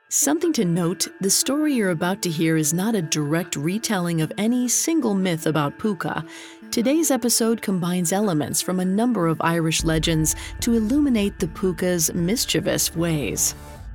Something to note, the story you're about to hear is not a direct retelling of any single myth about Puka. Today's episode combines elements from a number of Irish legends to illuminate the Puka's mischievous ways.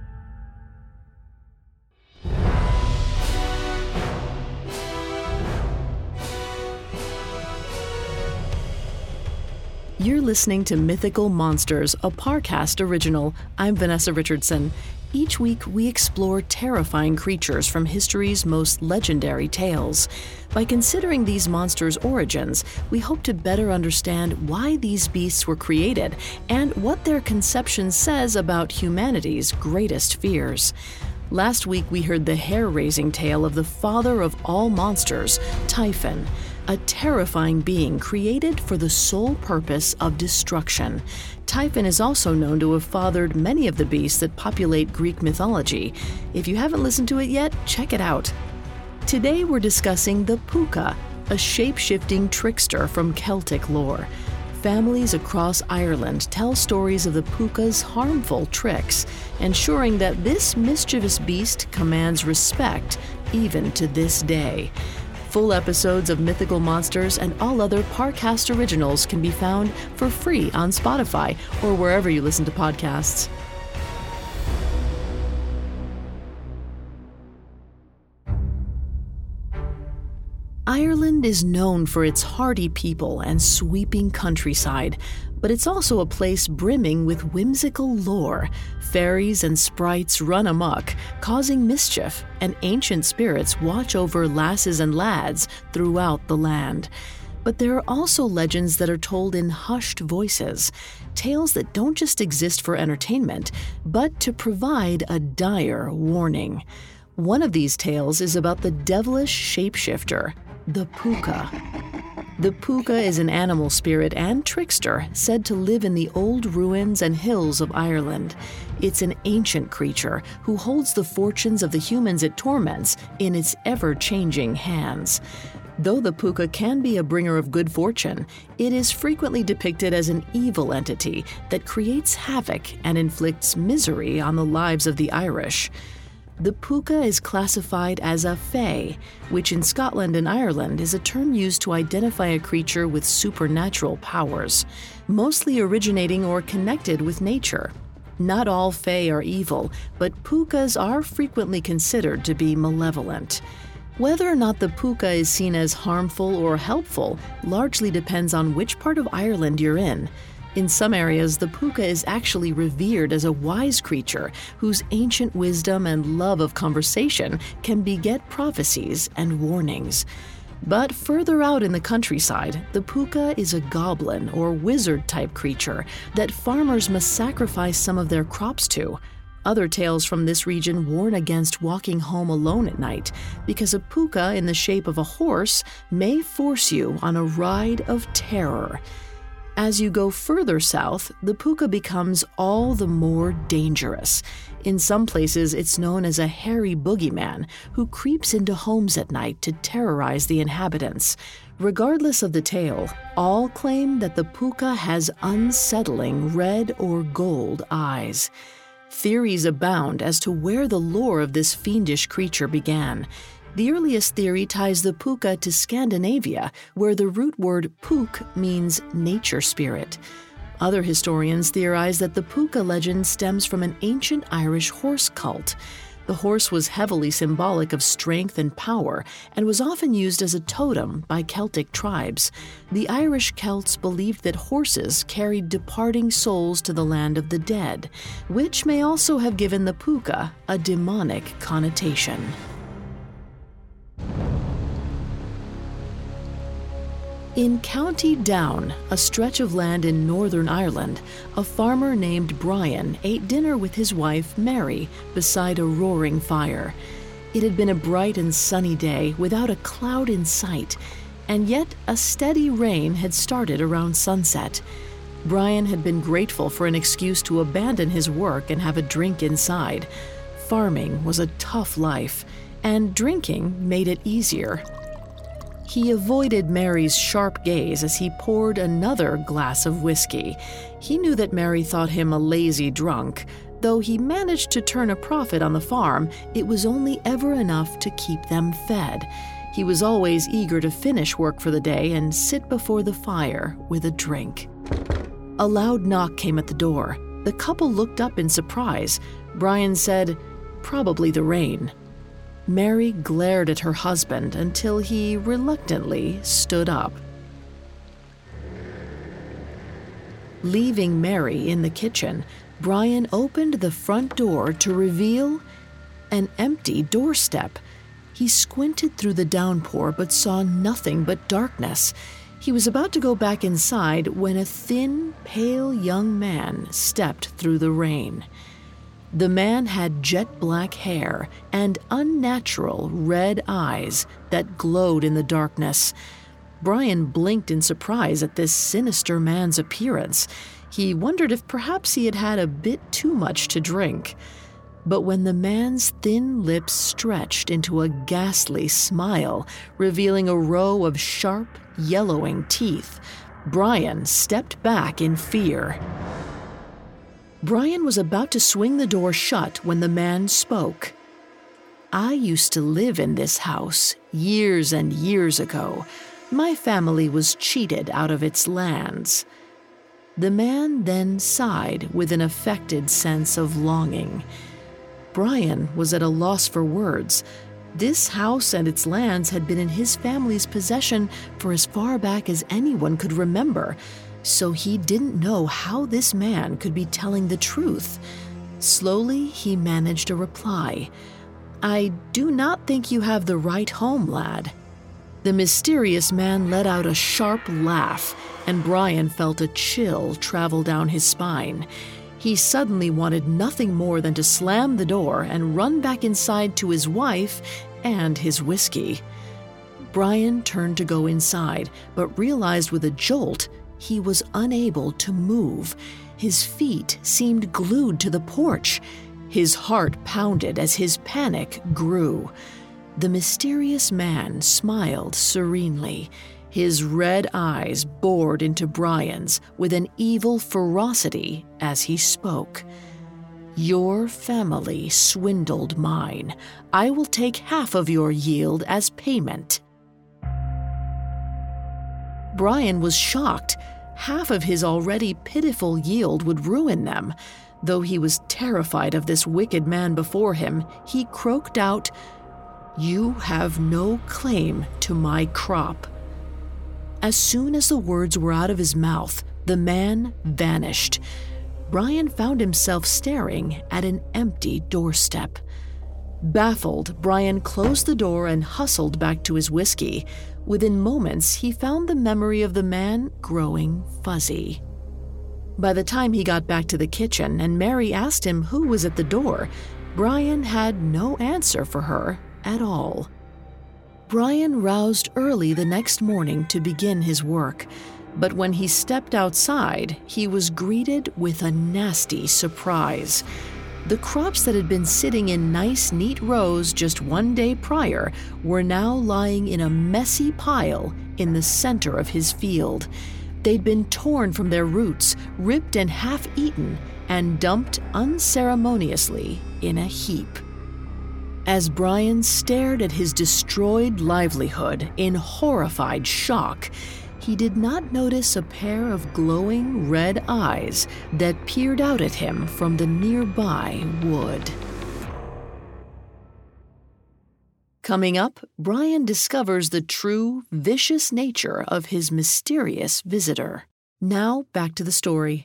You're listening to Mythical Monsters, a Parcast original. I'm Vanessa Richardson. Each week, we explore terrifying creatures from history's most legendary tales. By considering these monsters' origins, we hope to better understand why these beasts were created and what their conception says about humanity's greatest fears. Last week, we heard the hair-raising tale of the father of all monsters, Typhon, a terrifying being created for the sole purpose of destruction. Typhon is also known to have fathered many of the beasts that populate Greek mythology. If you haven't listened to it yet, check it out. Today we're discussing the Puka, a shape-shifting trickster from Celtic lore. Families across Ireland tell stories of the Puka's harmful tricks, ensuring that this mischievous beast commands respect even to this day. Full episodes of Mythical Monsters and all other Parcast originals can be found for free on Spotify or wherever you listen to podcasts. Ireland is known for its hardy people and sweeping countryside, but it's also a place brimming with whimsical lore. Fairies and sprites run amok, causing mischief, and ancient spirits watch over lasses and lads throughout the land. But there are also legends that are told in hushed voices, tales that don't just exist for entertainment, but to provide a dire warning. One of these tales is about the devilish shapeshifter, the Puka. The Puka is an animal spirit and trickster said to live in the old ruins and hills of Ireland. It's an ancient creature who holds the fortunes of the humans it torments in its ever-changing hands. Though the Puka can be a bringer of good fortune, it is frequently depicted as an evil entity that creates havoc and inflicts misery on the lives of the Irish. The Puka is classified as a fae, which in Scotland and Ireland is a term used to identify a creature with supernatural powers, mostly originating or connected with nature. Not all fae are evil, but Pukas are frequently considered to be malevolent. Whether or not the Puka is seen as harmful or helpful largely depends on which part of Ireland you're in. In some areas, the Puka is actually revered as a wise creature whose ancient wisdom and love of conversation can beget prophecies and warnings. But further out in the countryside, the Puka is a goblin or wizard-type creature that farmers must sacrifice some of their crops to. Other tales from this region warn against walking home alone at night because a Puka in the shape of a horse may force you on a ride of terror. As you go further south, the Puka becomes all the more dangerous. In some places, it's known as a hairy boogeyman who creeps into homes at night to terrorize the inhabitants. Regardless of the tale, all claim that the Puka has unsettling red or gold eyes. Theories abound as to where the lore of this fiendish creature began. The earliest theory ties the Puka to Scandinavia, where the root word puk means nature spirit. Other historians theorize that the Puka legend stems from an ancient Irish horse cult. The horse was heavily symbolic of strength and power and was often used as a totem by Celtic tribes. The Irish Celts believed that horses carried departing souls to the land of the dead, which may also have given the Puka a demonic connotation. In County Down, a stretch of land in Northern Ireland, a farmer named Brian ate dinner with his wife, Mary, beside a roaring fire. It had been a bright and sunny day without a cloud in sight, and yet a steady rain had started around sunset. Brian had been grateful for an excuse to abandon his work and have a drink inside. Farming was a tough life, and drinking made it easier. He avoided Mary's sharp gaze as he poured another glass of whiskey. He knew that Mary thought him a lazy drunk, Though he managed to turn a profit on the farm, it was only ever enough to keep them fed. He was always eager to finish work for the day and sit before the fire with a drink. A loud knock came at the door. The couple looked up in surprise. Brian said, "Probably the rain." Mary glared at her husband until he reluctantly stood up. Leaving Mary in the kitchen, Brian opened the front door to reveal an empty doorstep. He squinted through the downpour but saw nothing but darkness. He was about to go back inside when a thin, pale young man stepped through the rain. The man had jet-black hair and unnatural red eyes that glowed in the darkness. Brian blinked in surprise at this sinister man's appearance. He wondered if perhaps he had had a bit too much to drink. But when the man's thin lips stretched into a ghastly smile, revealing a row of sharp, yellowing teeth, Brian stepped back in fear. Brian was about to swing the door shut when the man spoke. "I used to live in this house years and years ago. My family was cheated out of its lands." The man then sighed with an affected sense of longing. Brian was at a loss for words. This house and its lands had been in his family's possession for as far back as anyone could remember, so he didn't know how this man could be telling the truth. Slowly, he managed a reply. "I do not think you have the right home, lad." The mysterious man let out a sharp laugh, and Brian felt a chill travel down his spine. He suddenly wanted nothing more than to slam the door and run back inside to his wife and his whiskey. Brian turned to go inside, but realized with a jolt he was unable to move. His feet seemed glued to the porch. His heart pounded as his panic grew. The mysterious man smiled serenely. His red eyes bored into Brian's with an evil ferocity as he spoke. "Your family swindled mine. I will take half of your yield as payment." Brian was shocked. Half of his already pitiful yield would ruin them. Though he was terrified of this wicked man before him, he croaked out, "You have no claim to my crop." As soon as the words were out of his mouth, the man vanished. Brian found himself staring at an empty doorstep. Baffled, Brian closed the door and hustled back to his whiskey. Within moments, he found the memory of the man growing fuzzy. By the time he got back to the kitchen and Mary asked him who was at the door, Brian had no answer for her at all. Brian roused early the next morning to begin his work, but when he stepped outside, he was greeted with a nasty surprise. The crops that had been sitting in nice, neat rows just one day prior were now lying in a messy pile in the center of his field. They'd been torn from their roots, ripped and half-eaten, and dumped unceremoniously in a heap. As Brian stared at his destroyed livelihood in horrified shock, he did not notice a pair of glowing red eyes that peered out at him from the nearby wood. Coming up, Brian discovers the true, vicious nature of his mysterious visitor. Now, back to the story.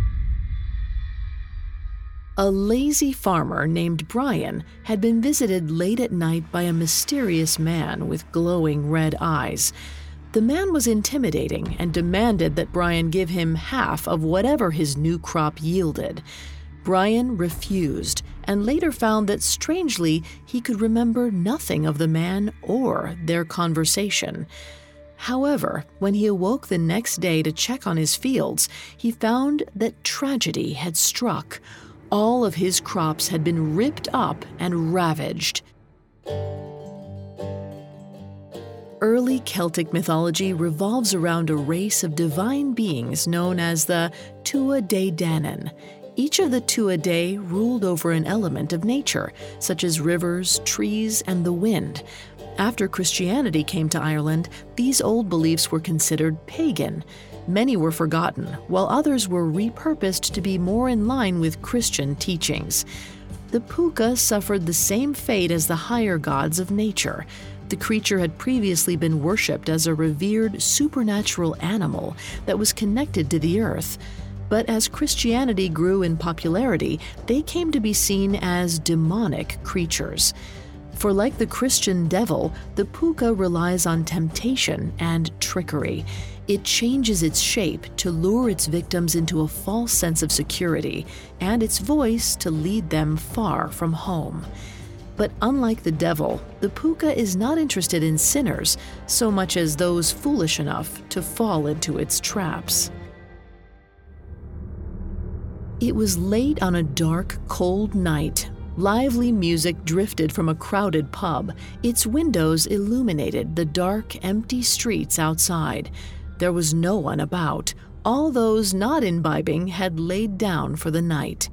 A lazy farmer named Brian had been visited late at night by a mysterious man with glowing red eyes. The man was intimidating and demanded that Brian give him half of whatever his new crop yielded. Brian refused and later found that, strangely, he could remember nothing of the man or their conversation. However, when he awoke the next day to check on his fields, he found that tragedy had struck. All of his crops had been ripped up and ravaged. Early Celtic mythology revolves around a race of divine beings known as the Tuatha Dé Danann. Each of the Tuatha ruled over an element of nature, such as rivers, trees, and the wind. After Christianity came to Ireland, these old beliefs were considered pagan. Many were forgotten, while others were repurposed to be more in line with Christian teachings. The puka suffered the same fate as the higher gods of nature. The creature had previously been worshipped as a revered supernatural animal that was connected to the earth. But as Christianity grew in popularity, they came to be seen as demonic creatures. For like the Christian devil, the puka relies on temptation and trickery. It changes its shape to lure its victims into a false sense of security, and its voice to lead them far from home. But unlike the devil, the puka is not interested in sinners so much as those foolish enough to fall into its traps. It was late on a dark, cold night. Lively music drifted from a crowded pub. Its windows illuminated the dark, empty streets outside. There was no one about. All those not imbibing had laid down for the night.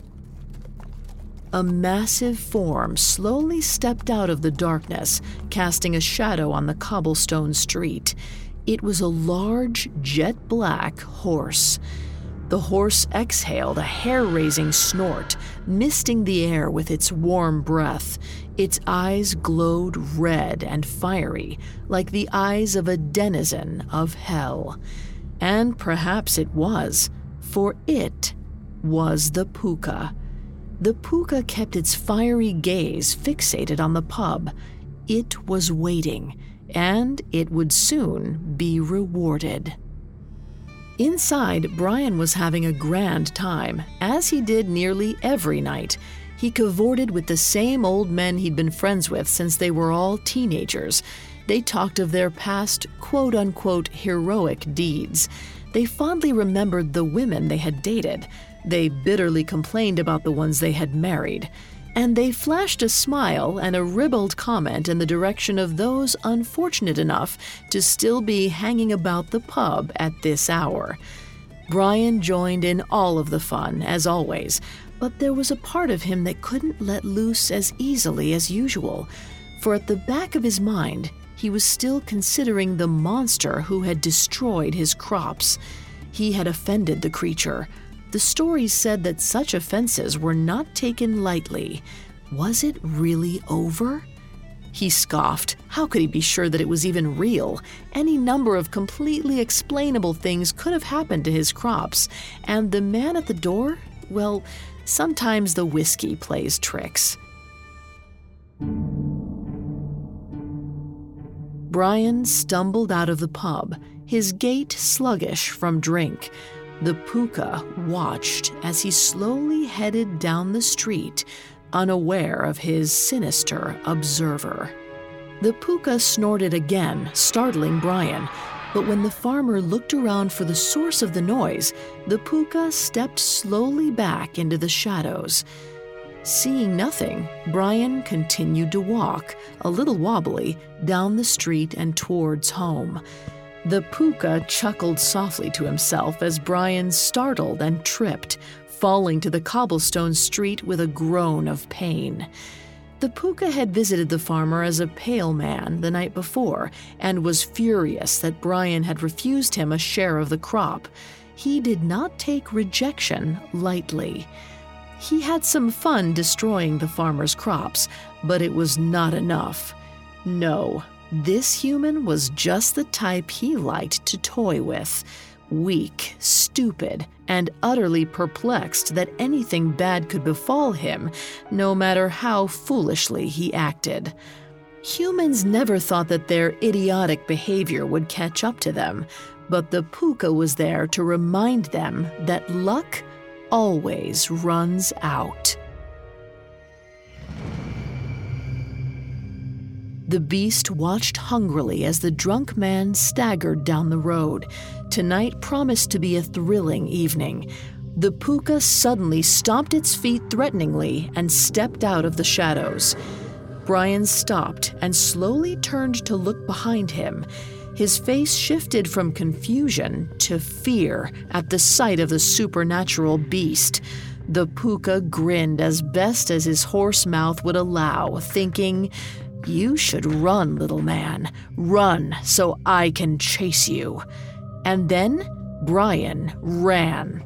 A massive form slowly stepped out of the darkness, casting a shadow on the cobblestone street. It was a large, jet-black horse. The horse exhaled a hair-raising snort, misting the air with its warm breath. Its eyes glowed red and fiery, like the eyes of a denizen of hell. And perhaps it was, for it was the puka. The puka kept its fiery gaze fixated on the pub. It was waiting, and it would soon be rewarded. Inside, Brian was having a grand time, as he did nearly every night. He cavorted with the same old men he'd been friends with since they were all teenagers. They talked of their past quote-unquote heroic deeds. They fondly remembered the women they had dated. They bitterly complained about the ones they had married. And they flashed a smile and a ribald comment in the direction of those unfortunate enough to still be hanging about the pub at this hour. Brian joined in all of the fun, as always, but there was a part of him that couldn't let loose as easily as usual, for at the back of his mind, he was still considering the monster who had destroyed his crops. He had offended the creature. The stories said that such offenses were not taken lightly. Was it really over? He scoffed. How could he be sure that it was even real? Any number of completely explainable things could have happened to his crops, and the man at the door? Well, sometimes the whiskey plays tricks. Brian stumbled out of the pub, his gait sluggish from drink. The puka watched as he slowly headed down the street, unaware of his sinister observer. The puka snorted again, startling Brian, but when the farmer looked around for the source of the noise, the puka stepped slowly back into the shadows. Seeing nothing, Brian continued to walk, a little wobbly, down the street and towards home. The puka chuckled softly to himself as Brian startled and tripped, falling to the cobblestone street with a groan of pain. The puka had visited the farmer as a pale man the night before and was furious that Brian had refused him a share of the crop. He did not take rejection lightly. He had some fun destroying the farmer's crops, but it was not enough. No, this human was just the type he liked to toy with. Weak, stupid, and utterly perplexed that anything bad could befall him, no matter how foolishly he acted. Humans never thought that their idiotic behavior would catch up to them, but the puka was there to remind them that luck always runs out. The beast watched hungrily as the drunk man staggered down the road. Tonight promised to be a thrilling evening. The puka suddenly stomped its feet threateningly and stepped out of the shadows. Brian stopped and slowly turned to look behind him. His face shifted from confusion to fear at the sight of the supernatural beast. The puka grinned as best as his hoarse mouth would allow, thinking, "You should run, little man. Run so I can chase you." And then Brian ran.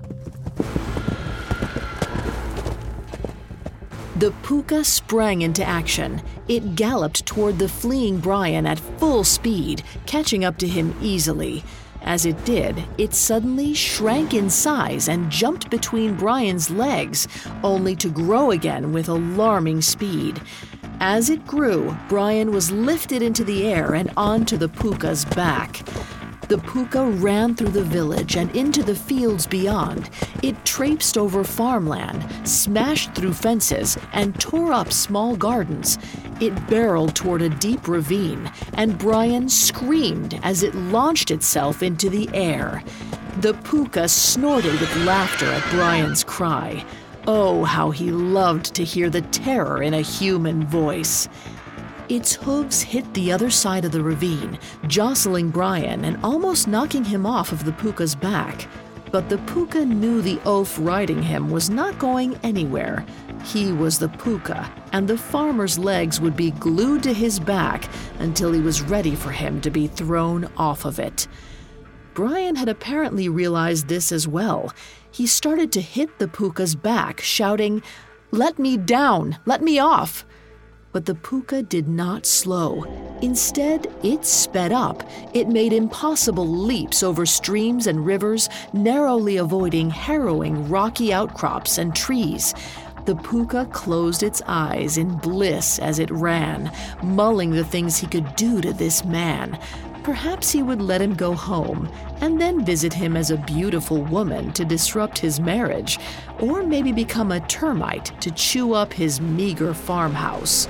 The puka sprang into action. It galloped toward the fleeing Brian at full speed, catching up to him easily. As it did, it suddenly shrank in size and jumped between Brian's legs, only to grow again with alarming speed. As it grew, Brian was lifted into the air and onto the puka's back. The puka ran through the village and into the fields beyond. It traipsed over farmland, smashed through fences, and tore up small gardens. It barreled toward a deep ravine, and Brian screamed as it launched itself into the air. The puka snorted with laughter at Brian's cry. Oh, how he loved to hear the terror in a human voice. Its hooves hit the other side of the ravine, jostling Brian and almost knocking him off of the puka's back. But the puka knew the oaf riding him was not going anywhere. He was the puka, and the farmer's legs would be glued to his back until he was ready for him to be thrown off of it. Brian had apparently realized this as well. He started to hit the puka's back, shouting, "Let me down! Let me off!" But the puka did not slow. Instead, it sped up. It made impossible leaps over streams and rivers, narrowly avoiding harrowing rocky outcrops and trees. The puka closed its eyes in bliss as it ran, mulling the things he could do to this man. Perhaps he would let him go home and then visit him as a beautiful woman to disrupt his marriage, or maybe become a termite to chew up his meager farmhouse.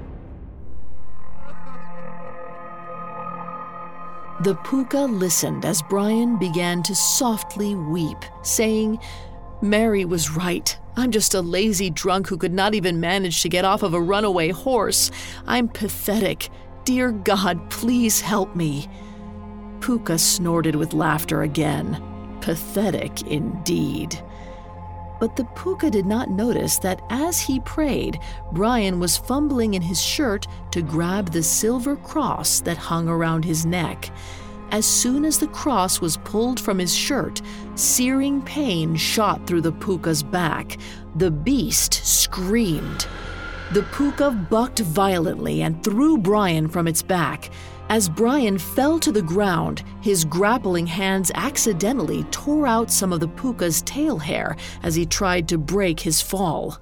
The puka listened as Brian began to softly weep, saying, "Mary was right. I'm just a lazy drunk who could not even manage to get off of a runaway horse. I'm pathetic. Dear God, please help me." Puka snorted with laughter again. Pathetic indeed. But the puka did not notice that as he prayed, Brian was fumbling in his shirt to grab the silver cross that hung around his neck. As soon as the cross was pulled from his shirt, searing pain shot through the puka's back. The beast screamed. The puka bucked violently and threw Brian from its back. As Brian fell to the ground, his grappling hands accidentally tore out some of the puka's tail hair as he tried to break his fall.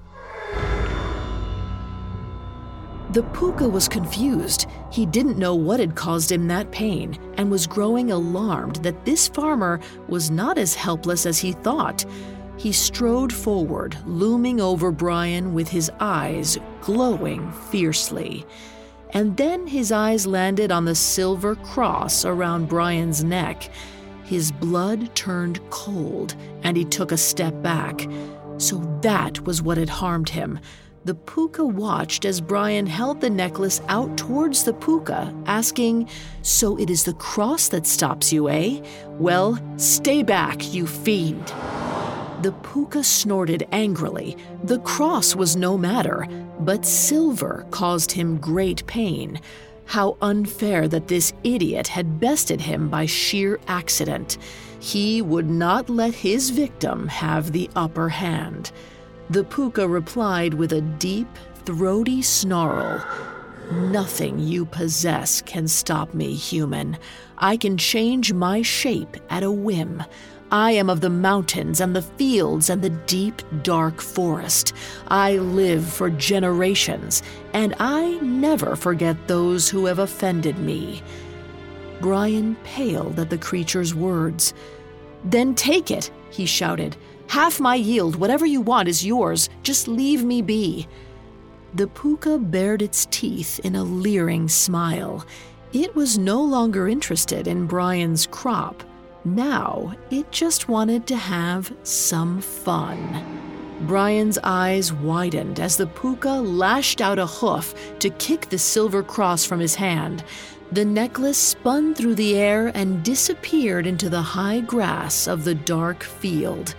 The puka was confused. He didn't know what had caused him that pain and was growing alarmed that this farmer was not as helpless as he thought. He strode forward, looming over Brian with his eyes glowing fiercely. And then his eyes landed on the silver cross around Brian's neck. His blood turned cold, and he took a step back. So that was what had harmed him. The puka watched as Brian held the necklace out towards the puka, asking, "So it is the cross that stops you, eh? Well, stay back, you fiend." The puka snorted angrily. The cross was no matter, but silver caused him great pain. How unfair that this idiot had bested him by sheer accident. He would not let his victim have the upper hand. The puka replied with a deep, throaty snarl. "Nothing you possess can stop me, human. I can change my shape at a whim. I am of the mountains and the fields and the deep, dark forest. I live for generations, and I never forget those who have offended me." Brian paled at the creature's words. "Then take it," he shouted. "Half my yield, whatever you want is yours. Just leave me be." The puka bared its teeth in a leering smile. It was no longer interested in Brian's crop. Now, it just wanted to have some fun. Brian's eyes widened as the puka lashed out a hoof to kick the silver cross from his hand. The necklace spun through the air and disappeared into the high grass of the dark field.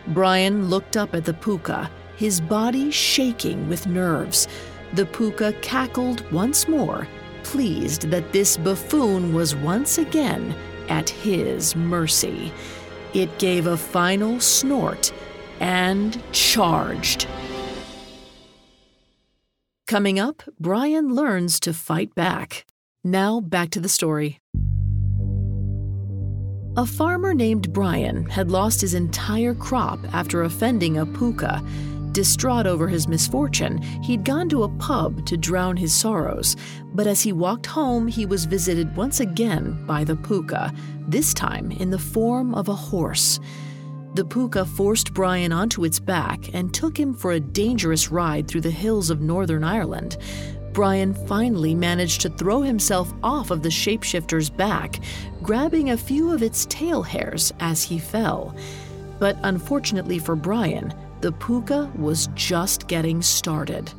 Brian looked up at the puka, his body shaking with nerves. The puka cackled once more, pleased that this buffoon was once again at his mercy. It gave a final snort and charged. Coming up, Brian learns to fight back. Now back to the story. A farmer named Brian had lost his entire crop after offending a puka. Distraught over his misfortune, he'd gone to a pub to drown his sorrows. But as he walked home, he was visited once again by the puka, this time in the form of a horse. The puka forced Brian onto its back and took him for a dangerous ride through the hills of Northern Ireland. Brian finally managed to throw himself off of the shapeshifter's back, grabbing a few of its tail hairs as he fell. But unfortunately for Brian, the puka was just getting started.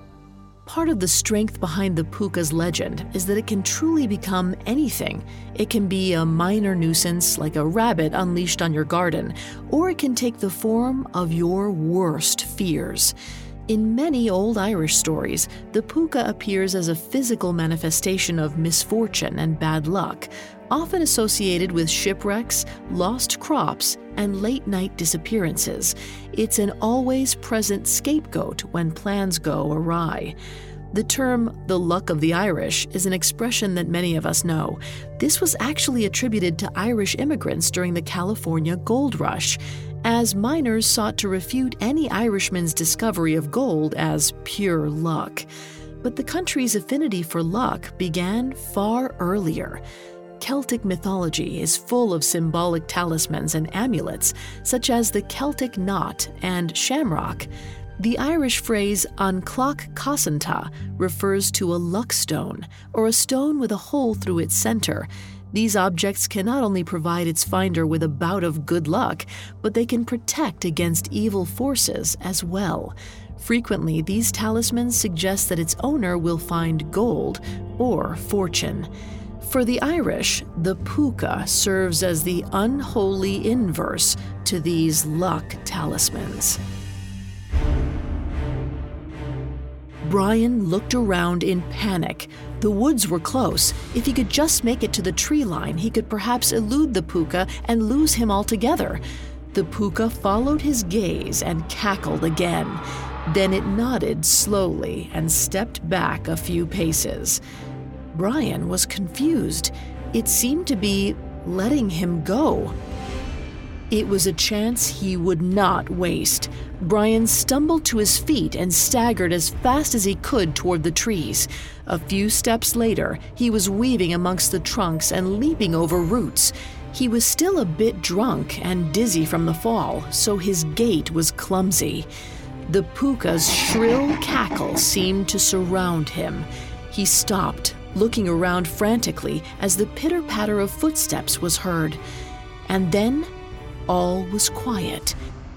Part of the strength behind the puka's legend is that it can truly become anything. It can be a minor nuisance like a rabbit unleashed on your garden, or it can take the form of your worst fears. In many old Irish stories, the puka appears as a physical manifestation of misfortune and bad luck, often associated with shipwrecks, lost crops, and late-night disappearances. It's an always-present scapegoat when plans go awry. The term, the luck of the Irish, is an expression that many of us know. This was actually attributed to Irish immigrants during the California Gold Rush, as miners sought to refute any Irishman's discovery of gold as pure luck. But the country's affinity for luck began far earlier. Celtic mythology is full of symbolic talismans and amulets, such as the Celtic knot and shamrock. The Irish phrase an cloch cosanta refers to a luck stone, or a stone with a hole through its center. These objects can not only provide its finder with a bout of good luck, but they can protect against evil forces as well. Frequently, these talismans suggest that its owner will find gold or fortune. For the Irish, the puka serves as the unholy inverse to these luck talismans. Brian looked around in panic. The woods were close. If he could just make it to the tree line, he could perhaps elude the puka and lose him altogether. The puka followed his gaze and cackled again. Then it nodded slowly and stepped back a few paces. Brian was confused. It seemed to be letting him go. It was a chance he would not waste. Brian stumbled to his feet and staggered as fast as he could toward the trees. A few steps later, he was weaving amongst the trunks and leaping over roots. He was still a bit drunk and dizzy from the fall, so his gait was clumsy. The puka's shrill cackle seemed to surround him. He stopped, looking around frantically as the pitter-patter of footsteps was heard. And then, all was quiet.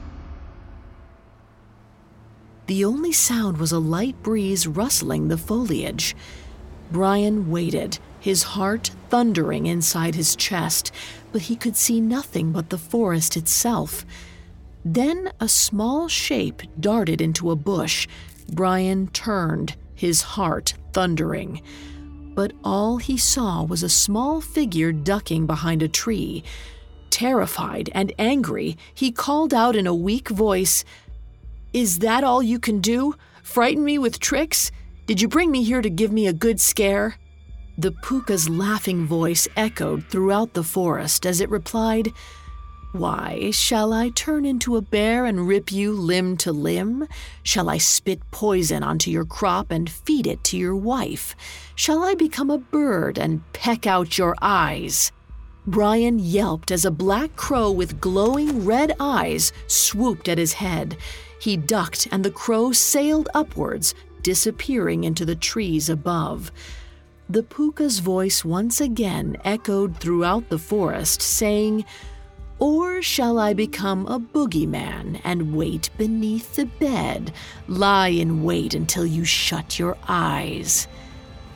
The only sound was a light breeze rustling the foliage. Brian waited, his heart thundering inside his chest, but he could see nothing but the forest itself. Then a small shape darted into a bush. Brian turned, his heart thundering. But all he saw was a small figure ducking behind a tree. Terrified and angry, he called out in a weak voice, "Is that all you can do? Frighten me with tricks? Did you bring me here to give me a good scare?" The puka's laughing voice echoed throughout the forest as it replied, "Why, shall I turn into a bear and rip you limb to limb? Shall I spit poison onto your crop and feed it to your wife? Shall I become a bird and peck out your eyes?" Brian yelped as a black crow with glowing red eyes swooped at his head. He ducked and the crow sailed upwards, disappearing into the trees above. The puka's voice once again echoed throughout the forest, saying, "Or shall I become a boogeyman and wait beneath the bed, lie in wait until you shut your eyes?"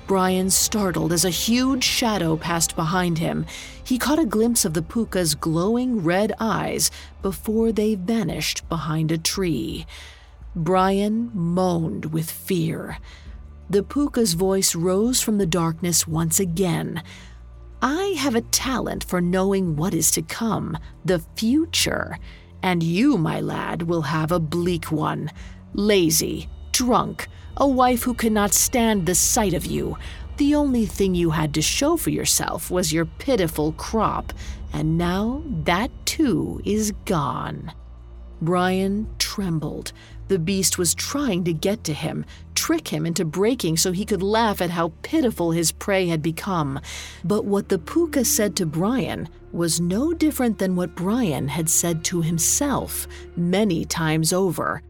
Brian startled as a huge shadow passed behind him. He caught a glimpse of the puka's glowing red eyes before they vanished behind a tree. Brian moaned with fear. The puka's voice rose from the darkness once again. "I have a talent for knowing what is to come, the future. And you, my lad, will have a bleak one. Lazy, drunk, a wife who cannot stand the sight of you. The only thing you had to show for yourself was your pitiful crop, and now that too is gone." Brian trembled. The beast was trying to get to him, trick him into breaking so he could laugh at how pitiful his prey had become. But what the puka said to Brian was no different than what Brian had said to himself many times over.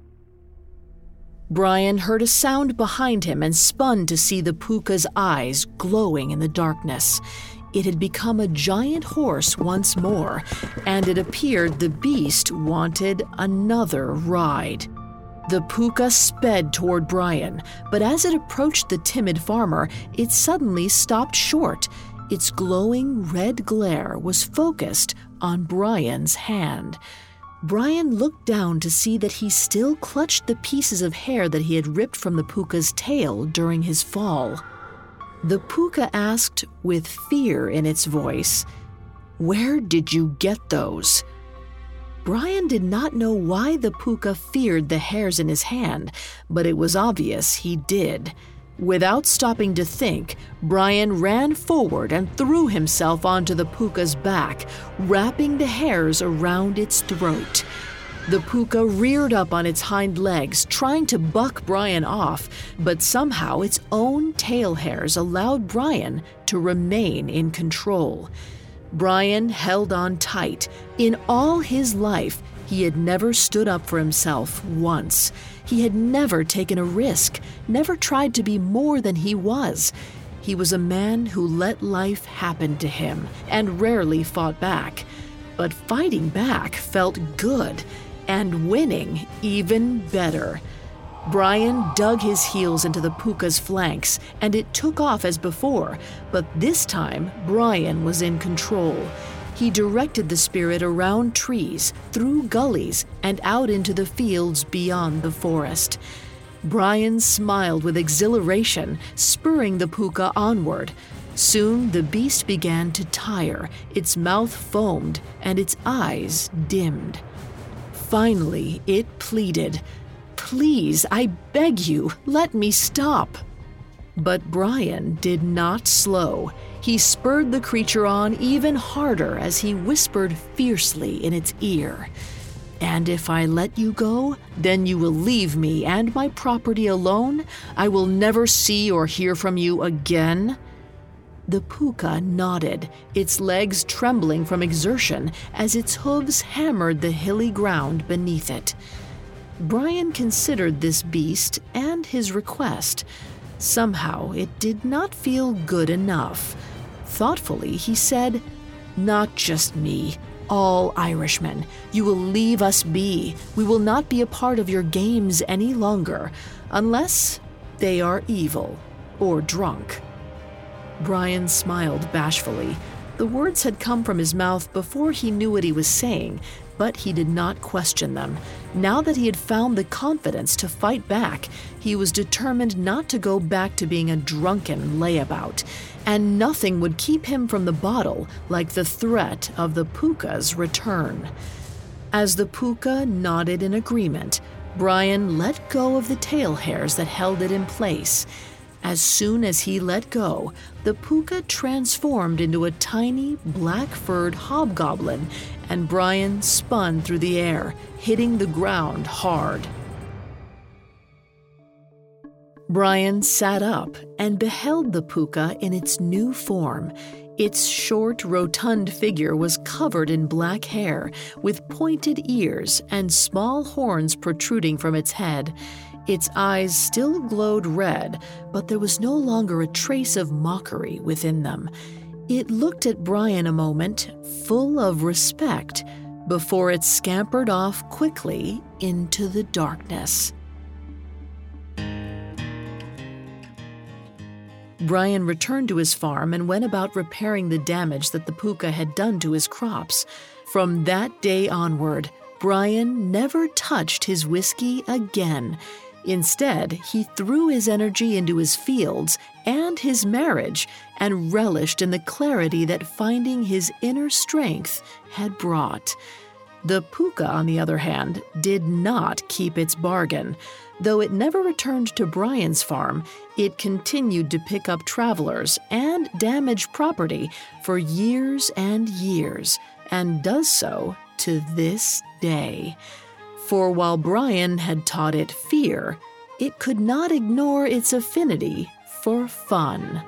Brian heard a sound behind him and spun to see the puka's eyes glowing in the darkness. It had become a giant horse once more, and it appeared the beast wanted another ride. The puka sped toward Brian, but as it approached the timid farmer, it suddenly stopped short. Its glowing red glare was focused on Brian's hand. Brian looked down to see that he still clutched the pieces of hair that he had ripped from the puka's tail during his fall. The puka asked, with fear in its voice, "Where did you get those?" Brian did not know why the puka feared the hairs in his hand, but it was obvious he did. Without stopping to think, Brian ran forward and threw himself onto the puka's back, wrapping the hairs around its throat. The puka reared up on its hind legs, trying to buck Brian off, but somehow its own tail hairs allowed Brian to remain in control. Brian held on tight. In all his life, he had never stood up for himself once. He had never taken a risk, never tried to be more than he was. He was a man who let life happen to him and rarely fought back. But fighting back felt good, and winning even better. Brian dug his heels into the puka's flanks, and it took off as before, but this time Brian was in control. He directed the spirit around trees, through gullies, and out into the fields beyond the forest. Brian smiled with exhilaration, spurring the puka onward. Soon the beast began to tire, its mouth foamed, and its eyes dimmed. Finally, it pleaded, "Please, I beg you, let me stop." But Brian did not slow. He spurred the creature on even harder as he whispered fiercely in its ear, "And if I let you go, then you will leave me and my property alone? I will never see or hear from you again?" The puka nodded, its legs trembling from exertion as its hooves hammered the hilly ground beneath it. Brian considered this beast and his request. Somehow it did not feel good enough. Thoughtfully, he said, "Not just me, all Irishmen. You will leave us be. We will not be a part of your games any longer, unless they are evil or drunk." Brian smiled bashfully. The words had come from his mouth before he knew what he was saying, but he did not question them. Now that he had found the confidence to fight back, he was determined not to go back to being a drunken layabout, and nothing would keep him from the bottle like the threat of the puka's return. As the puka nodded in agreement, Brian let go of the tail hairs that held it in place. As soon as he let go, the puka transformed into a tiny, black-furred hobgoblin, and Brian spun through the air, hitting the ground hard. Brian sat up and beheld the puka in its new form. Its short, rotund figure was covered in black hair, with pointed ears and small horns protruding from its head. Its eyes still glowed red, but there was no longer a trace of mockery within them. It looked at Brian a moment, full of respect, before it scampered off quickly into the darkness. Brian returned to his farm and went about repairing the damage that the puka had done to his crops. From that day onward, Brian never touched his whiskey again. Instead, he threw his energy into his fields and his marriage and relished in the clarity that finding his inner strength had brought. The puka, on the other hand, did not keep its bargain. Though it never returned to Brian's farm, it continued to pick up travelers and damage property for years and years, and does so to this day. For while Brian had taught it fear, it could not ignore its affinity for fun.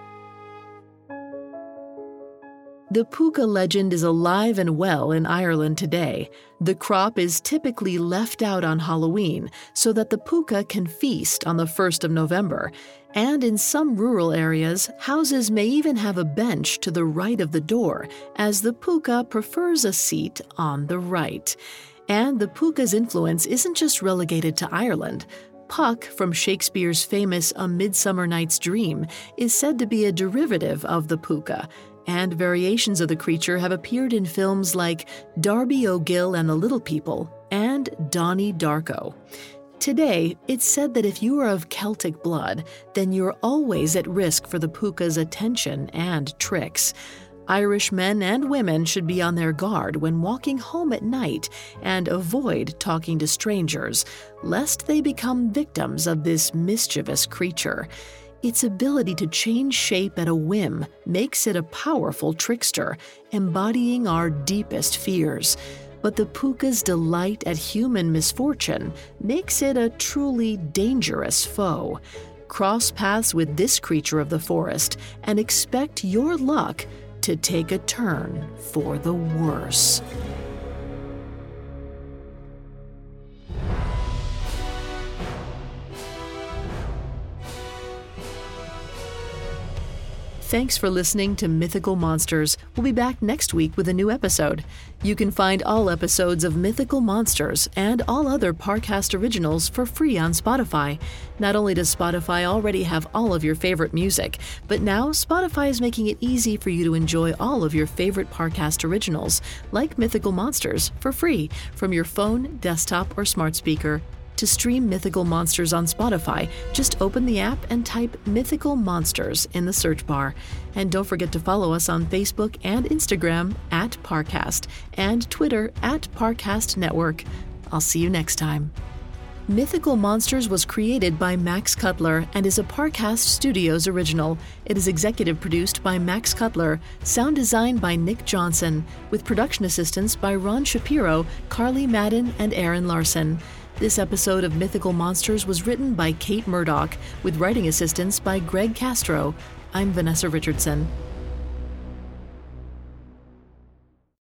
The puka legend is alive and well in Ireland today. The crop is typically left out on Halloween so that the puka can feast on the 1st of November. And in some rural areas, houses may even have a bench to the right of the door, as the puka prefers a seat on the right. And the puka's influence isn't just relegated to Ireland. Puck, from Shakespeare's famous A Midsummer Night's Dream, is said to be a derivative of the puka, and variations of the creature have appeared in films like Darby O'Gill and the Little People and Donnie Darko. Today, it's said that if you are of Celtic blood, then you're always at risk for the puka's attention and tricks. Irish men and women should be on their guard when walking home at night and avoid talking to strangers, lest they become victims of this mischievous creature. Its ability to change shape at a whim makes it a powerful trickster, embodying our deepest fears. But the puka's delight at human misfortune makes it a truly dangerous foe. Cross paths with this creature of the forest and expect your luck to take a turn for the worse. Thanks for listening to Mythical Monsters. We'll be back next week with a new episode. You can find all episodes of Mythical Monsters and all other Parcast originals for free on Spotify. Not only does Spotify already have all of your favorite music, but now Spotify is making it easy for you to enjoy all of your favorite Parcast originals, like Mythical Monsters, for free from your phone, desktop, or smart speaker. To stream Mythical Monsters on Spotify, just open the app and type Mythical Monsters in the search bar. And don't forget to follow us on Facebook and Instagram at Parcast and Twitter at Parcast Network. I'll see you next time. Mythical Monsters was created by Max Cutler and is a Parcast Studios original. It is executive produced by Max Cutler, sound designed by Nick Johnson, with production assistance by Ron Shapiro, Carly Madden, and Aaron Larson. This episode of Mythical Monsters was written by Kate Murdoch, with writing assistance by Greg Castro. I'm Vanessa Richardson.